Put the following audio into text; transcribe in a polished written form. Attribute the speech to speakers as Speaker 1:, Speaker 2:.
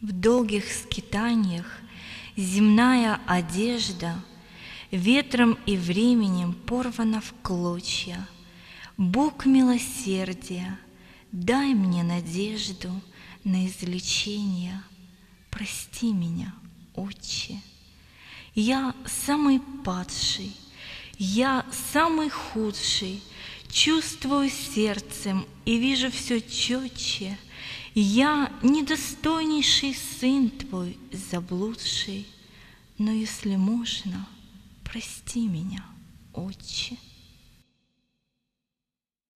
Speaker 1: В долгих скитаниях земная одежда ветром и временем порвана в клочья. Бог милосердия, дай мне надежду на излечение. Прости меня, Отче. Я самый падший, я самый худший, чувствую сердцем и вижу все четче. Я недостойнейший сын Твой, заблудший, но если можно, прости меня, Отче.